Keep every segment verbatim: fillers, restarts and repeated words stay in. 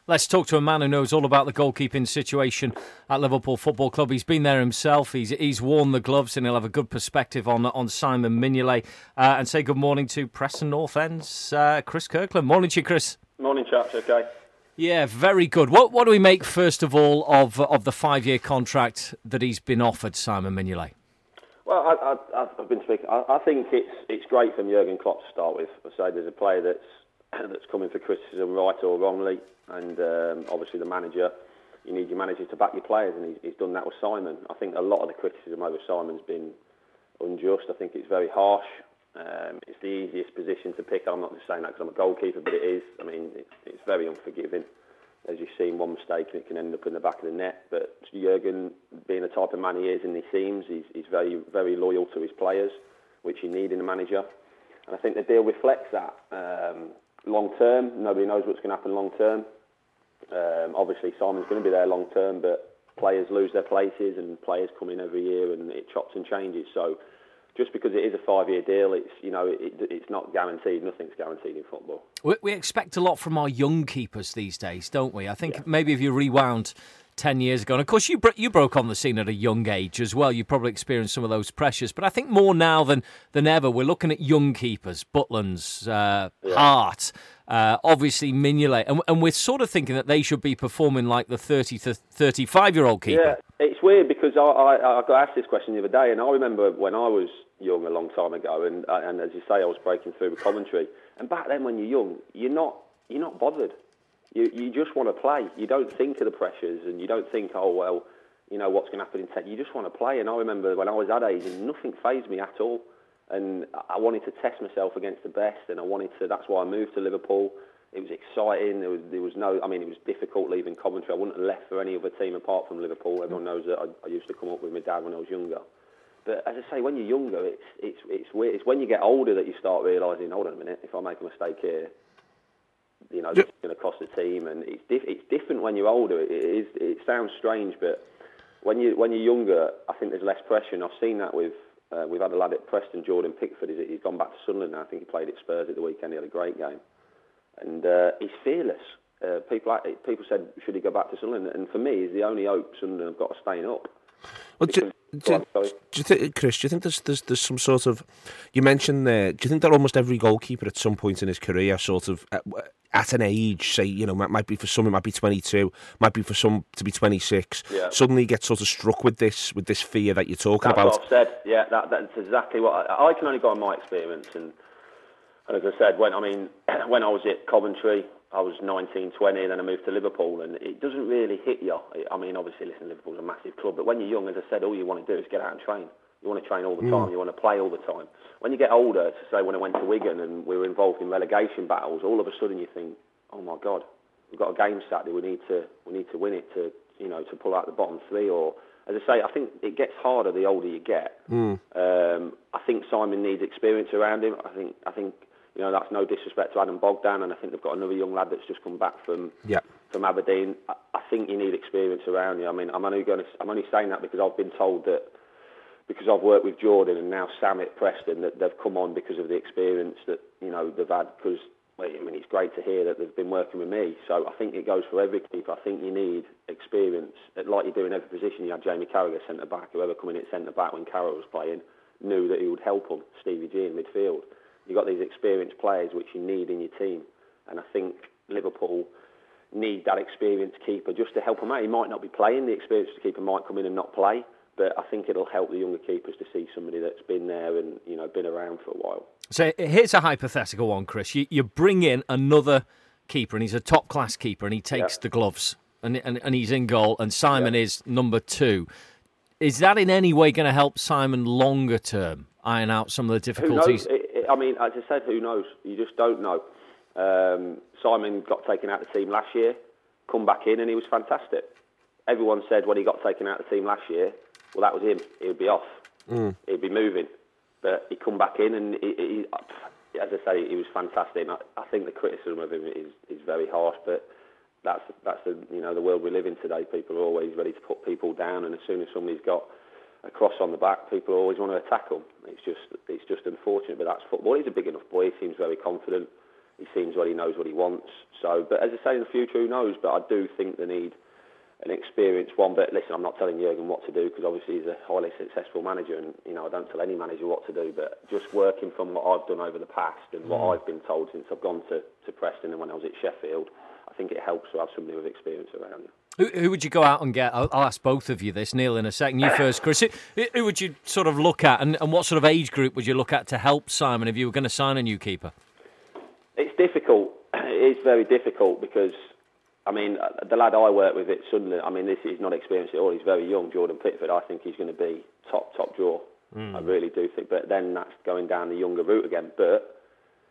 Let's talk to a man who knows all about the goalkeeping situation at Liverpool Football Club. He's been there himself. He's he's worn the gloves, and he'll have a good perspective on on Simon Mignolet. Uh, and say good morning to Preston North End's uh, Chris Kirkland. Morning to you, Chris. Morning, chaps. Okay. Yeah, very good. What what do we make first of all of of the five year contract that he's been offered, Simon Mignolet? Well, I, I, I've been speaking. I, I think it's it's great from Jurgen Klopp to start with. I say there's a player that's that's coming for criticism, right or wrongly, and um, obviously the manager. You need your managers to back your players, and he's, he's done that with Simon. I think a lot of the criticism over Simon's been unjust. I think it's very harsh. Um, it's the easiest position to pick. I'm not just saying that because I'm a goalkeeper, but it is. I mean, it's, it's very unforgiving. As you've seen, one mistake and it can end up in the back of the net. But Jurgen, being the type of man he is, and he seems, he's, he's very, very loyal to his players, which you need in a manager. And I think the deal reflects that. Um, long term, nobody knows what's going to happen long term. Um, obviously, Simon's going to be there long term, but players lose their places and players come in every year, and it chops and changes. So, just because it is a five-year deal, it's you know it, it's not guaranteed. Nothing's guaranteed in football. We, we expect a lot from our young keepers these days, don't we? I think yeah. maybe if you rewound ten years ago, and of course you bro- you broke on the scene at a young age as well. You probably experienced some of those pressures, but I think more now than than ever, we're looking at young keepers, Butlands, uh, yeah. Hart, uh, obviously Mignolet, and, and we're sort of thinking that they should be performing like the thirty to thirty-five-year-old keeper. Yeah, it's weird because I, I, I got asked this question the other day, and I remember when I was young a long time ago, and and as you say, I was breaking through with commentary. And back then, when you're young, you're not you're not bothered. You you just want to play. You don't think of the pressures, and you don't think, oh well, you know what's going to happen in ten. You just want to play. And I remember when I was that age, and nothing fazed me at all. And I wanted to test myself against the best, and I wanted to. That's why I moved to Liverpool. It was exciting. There was there was no. I mean, it was difficult leaving Coventry. I wouldn't have left for any other team apart from Liverpool. Everyone knows that I, I used to come up with my dad when I was younger. But as I say, when you're younger, it's it's it's weird. It's when you get older that you start realising, hold on a minute, if I make a mistake here, you know, this is going to cost the team. And it's diff- it's different when you're older. It is. It sounds strange, but when you when you're younger, I think there's less pressure. And I've seen that with uh, we've had a lad at Preston, Jordan Pickford. He's, he's gone back to Sunderland now. I think he played at Spurs at the weekend. He had a great game, and uh, he's fearless. Uh, people people said, should he go back to Sunderland? And for me, he's the only hope Sunderland have got to staying up. Well, do, do, do you think, Chris? Do you think there's, there's there's some sort of? You mentioned there. Do you think that almost every goalkeeper at some point in his career, sort of at, at an age, say you know, might, might be for some it might be twenty-two, might be for some to be twenty-six, yeah. suddenly gets sort of struck with this with this fear that you're talking that's about? What I've said. Yeah, that, that's exactly what I, I can only go on my experience. And, and as I said, when I mean when I was at Coventry, I was nineteen, twenty, and then I moved to Liverpool, and it doesn't really hit you. I mean, obviously, listen, Liverpool's a massive club, but when you're young, as I said, all you want to do is get out and train. You want to train all the time. Mm. You want to play all the time. When you get older, to say when I went to Wigan and we were involved in relegation battles, all of a sudden you think, oh my God, we've got a game Saturday. We need to we need to win it to you know to pull out the bottom three. Or as I say, I think it gets harder the older you get. Mm. Um, I think Simon needs experience around him. I think I think. You know, that's no disrespect to Adam Bogdan, and I think they've got another young lad that's just come back from yeah. from Aberdeen. I, I think you need experience around you. I mean, I'm only going to, I'm only saying that because I've been told that because I've worked with Jordan and now Sam at Preston that they've come on because of the experience that you know they've had. Because well, I mean, it's great to hear that they've been working with me. So I think it goes for every keeper. I think you need experience, like you do in every position. You had Jamie Carragher centre back. Whoever come in at centre back when Carragher was playing knew that he would help him. Stevie G in midfield. You've got these experienced players which you need in your team. And I think Liverpool need that experienced keeper just to help them out. He might not be playing. The experienced keeper might come in and not play. But I think it'll help the younger keepers to see somebody that's been there and you know been around for a while. So here's a hypothetical one, Chris. You, you bring in another keeper, and he's a top-class keeper, and he takes yeah. the gloves, and, and and he's in goal, and Simon yeah. is number two. Is that in any way going to help Simon longer term iron out some of the difficulties? Who knows? It, it, I mean, as I said, who knows? You just don't know. Um, Simon got taken out of the team last year, come back in, and he was fantastic. Everyone said when he got taken out of the team last year, well, that was him. He would be off. Mm. He'd be moving. But he come back in, and he, he, as I say, he was fantastic. And I, I think the criticism of him is, is very harsh, but that's that's the you know the world we live in today. People are always ready to put people down, and as soon as somebody's got a cross on the back, people always want to attack them. It's just it's just unfortunate, but that's football. He's a big enough boy. He seems very confident. He seems well, he knows what he wants. So, but as I say, in the future, who knows? But I do think they need an experienced one. But listen, I'm not telling Jurgen what to do because obviously he's a highly successful manager, and you know I don't tell any manager what to do. But just working from what I've done over the past and what mm. I've been told since I've gone to, to Preston and when I was at Sheffield, I think it helps to have somebody with experience around you. Who, who would you go out and get? I'll, I'll ask both of you this, Neil, in a second. You first, Chris. Who, who would you sort of look at, and, and what sort of age group would you look at to help Simon if you were going to sign a new keeper? It's difficult. It is very difficult because, I mean, the lad I work with at Sunderland, I mean, this is not experienced at all. He's very young, Jordan Pickford. I think he's going to be top, top draw. Mm. I really do think. But then that's going down the younger route again. But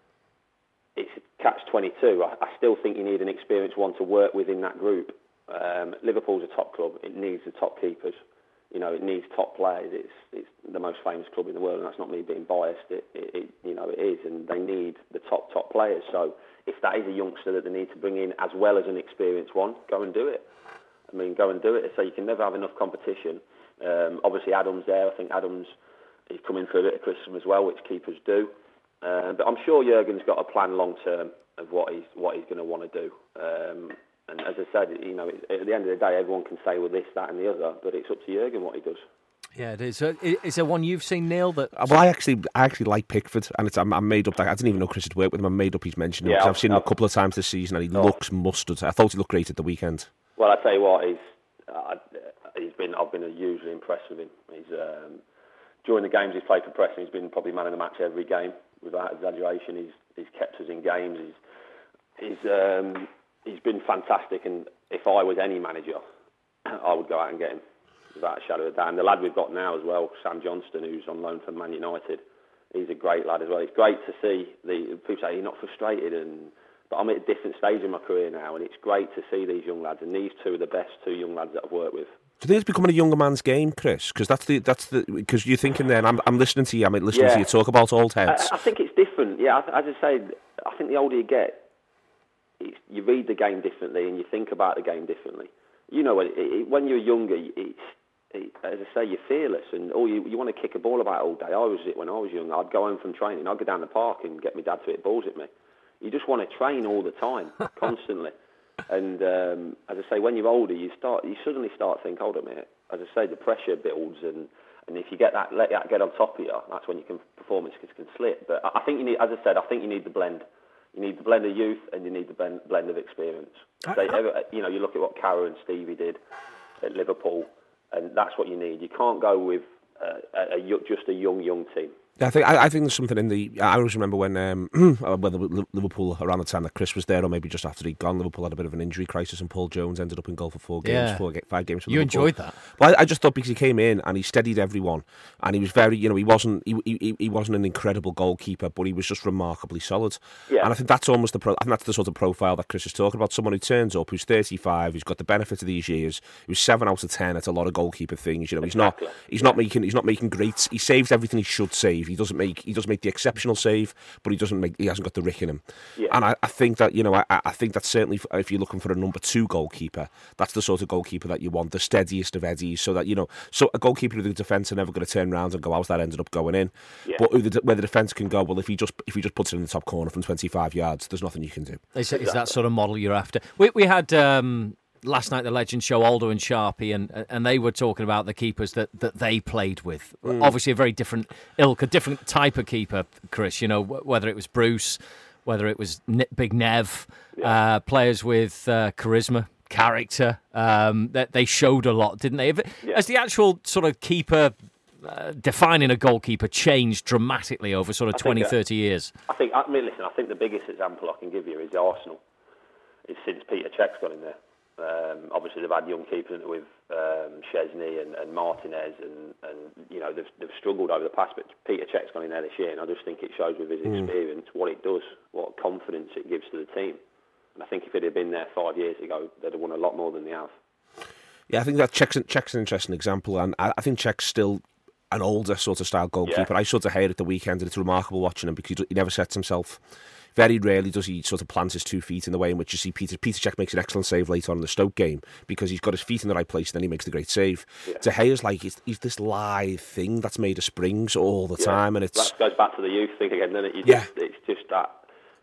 it's catch twenty-two. I, I still think you need an experienced one to work within that group. Um, Liverpool's a top club. It needs the top keepers. You know, it needs top players. It's it's the most famous club in the world, and that's not me being biased. It, it, it you know it is, and they need the top top players. So if that is a youngster that they need to bring in as well as an experienced one, go and do it. I mean, go and do it. So you can never have enough competition. Um, obviously, Adam's there. I think Adam's he's coming for a bit of criticism as well, which keepers do. Uh, but I'm sure Jurgen's got a plan long term of what he's what he's going to want to do. Um, And as I said, you know, at the end of the day, everyone can say, well, this, that and the other, but it's up to Jurgen what he does. Yeah, it is. So is there one you've seen, Neil? That well, I actually, I actually like Pickford, and it's I'm, I'm made up that I didn't even know Chris had worked with him. I made up he's mentioned him yeah, because I've, I've seen I've, him a couple of times this season, and he oh. looks mustard. I thought he looked great at the weekend. Well, I tell you what, he's uh, he's been I've been hugely impressed with him. He's um, during the games he's played for Preston, he's been probably man of the match every game without exaggeration. He's he's kept us in games. He's he's um, he's been fantastic, and if I was any manager, I would go out and get him without a shadow of a doubt. And the lad we've got now as well, Sam Johnston, who's on loan from Man United, he's a great lad as well. It's great to see the people say you're not frustrated, and but I'm at a different stage in my career now, and it's great to see these young lads. And these two are the best two young lads that I've worked with. Do you think it's becoming a younger man's game, Chris? Because that's the that's the because you're thinking there. And I'm I'm listening to you. I'm listening yeah. to you talk about old heads. I, I think it's different. Yeah, as I say, I think the older you get, it's, you read the game differently and you think about the game differently. You know, it, it, when you're younger, it's it, as I say, you're fearless, and all you you want to kick a ball about all day. I was it when I was young. I'd go home from training. I'd go down the park and get my dad to hit balls at me. You just want to train all the time, constantly. And um, as I say, when you're older, you start you suddenly start thinking, hold on a minute. As I say, the pressure builds, and, and if you get that, let that get on top of you, that's when you can performance can slip. But I think you need, as I said, I think you need the blend. You need the blend of youth, and you need the blend, blend of experience. They, you know, you look at what Carroll and Stevie did at Liverpool, and that's what you need. You can't go with uh, a, a, just a young, young team. Yeah, I think I, I think there's something in the. I always remember when um, whether Liverpool around the time that Chris was there, or maybe just after he'd gone, Liverpool had a bit of an injury crisis, and Paul Jones ended up in goal for four games, yeah. four five games. For you Liverpool. enjoyed that? Well, I, I just thought because he came in and he steadied everyone, and he was very, you know, he wasn't he he, he wasn't an incredible goalkeeper, but he was just remarkably solid. Yeah. And I think that's almost the pro, I think that's the sort of profile that Chris is talking about. Someone who turns up, who's thirty-five, who's got the benefit of these years, who's seven out of ten at a lot of goalkeeper things. You know, exactly. he's not he's yeah. not making he's not making great. He saves everything he should save. He doesn't make he doesn't make the exceptional save, but he doesn't make he hasn't got the rick in him. Yeah. And I, I think that you know I, I think that certainly if you're looking for a number two goalkeeper, that's the sort of goalkeeper that you want, the steadiest of eddies, so that you know so a goalkeeper who the defence are never going to turn around and go, how's that ended up going in? Yeah. But where the defence can go, well, if he just if he just puts it in the top corner from twenty-five yards, there's nothing you can do. Is, exactly. is that sort of model you're after? We we had. Um... Last night, the Legend show, Aldo and Sharpie, and and they were talking about the keepers that, that they played with. Mm. Obviously, a very different ilk, a different type of keeper, Chris. You know, whether it was Bruce, whether it was Big Nev, yeah. uh, players with uh, charisma, character. Um, that they showed a lot, didn't they? Yeah. As the actual sort of keeper, uh, defining a goalkeeper, changed dramatically over sort of I twenty, thirty years. I think. I mean, listen. I think the biggest example I can give you is Arsenal. It's since Peter Cech's got in there. Um, obviously, they've had young keepers with um, Chesney and, and Martinez, and, and you know they've, they've struggled over the past. But Peter Cech's gone in there this year, and I just think it shows with his mm. experience what it does, what confidence it gives to the team. And I think if it had been there five years ago, they'd have won a lot more than they have. Yeah, I think that Cech's, Cech's an interesting example, and I, I think Cech's still an older sort of style goalkeeper. Yeah. I saw Hair at the weekend, and it's remarkable watching him because he never sets himself. Very rarely does he sort of plant his two feet in the way in which you see Peter Peter Cech makes an excellent save later on in the Stoke game because he's got his feet in the right place and then he makes the great save. Yeah. De Gea's like he's, he's this live thing that's made of springs all the yeah. time, and it's that goes back to the youth thing again, doesn't it? You yeah, just, it's just that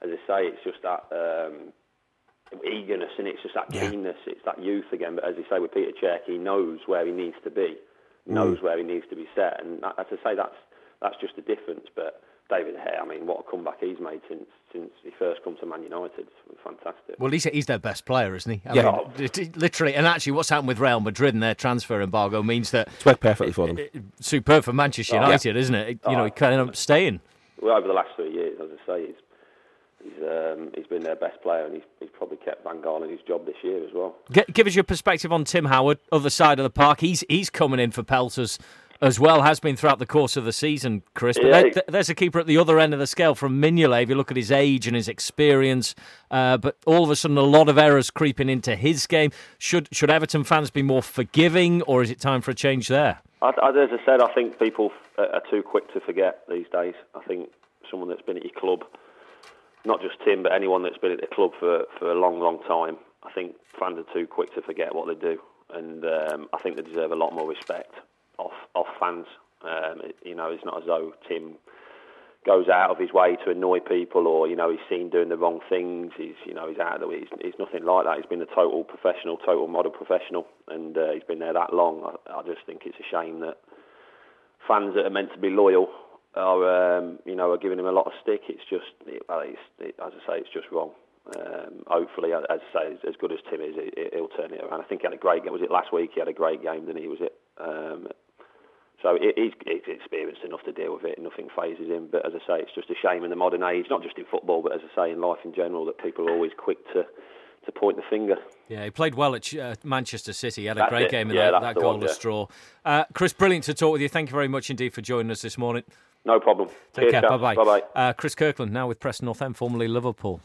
as I say, it's just that um, eagerness, and it's just that yeah. keenness. It's that youth again. But as you say, with Peter Cech, he knows where he needs to be, knows mm. where he needs to be set, and as I say, that's that's just the difference. But David De Gea, I mean, what a comeback he's made since since he first come to Man United. It's fantastic. Well, he's he's their best player, isn't he? I yeah. mean, it, it, literally, and actually, what's happened with Real Madrid and their transfer embargo means that it's worked perfectly for them. It, it, superb for Manchester United, oh, yeah. isn't it? it you oh, know, he can end up staying. Well, over the last three years, as I say, he's he's um, he's been their best player, and he's he's probably kept Van Gaal in his job this year as well. G- give us your perspective on Tim Howard, other side of the park. He's he's coming in for pelters as well, has been throughout the course of the season, Chris. But yeah. there, there's a keeper at the other end of the scale from Mignolet, if you look at his age and his experience. Uh, but all of a sudden, a lot of errors creeping into his game. Should should Everton fans be more forgiving, or is it time for a change there? I, as I said, I think people are too quick to forget these days. I think someone that's been at your club, not just Tim, but anyone that's been at the club for, for a long, long time, I think fans are too quick to forget what they do. And um, I think they deserve a lot more respect off off fans. Um, it, you know, it's not as though Tim goes out of his way to annoy people, or you know, he's seen doing the wrong things. He's you know, he's out of the way. He's, he's nothing like that. He's been a total professional, total model professional, and uh, he's been there that long. I, I just think it's a shame that fans that are meant to be loyal are um, you know are giving him a lot of stick. It's just, it, well, it's, it, as I say, it's just wrong. Um, hopefully, as I say, as good as Tim is, it, he'll turn it around. I think he had a great game. Was it last week? He had a great game, didn't he? Was it? Um, so it, he's, he's experienced enough to deal with it. Nothing phases him. But as I say, it's just a shame in the modern age, not just in football, but as I say, in life in general, that people are always quick to, to point the finger. Yeah, he played well at uh, Manchester City. He had a that's great it. game in yeah, that, that goalless one, yeah. draw. Uh, Chris, brilliant to talk with you. Thank you very much indeed for joining us this morning. No problem. Take Cheers, care. Bye-bye. Bye-bye. Uh, Chris Kirkland, now with Preston North End, formerly Liverpool.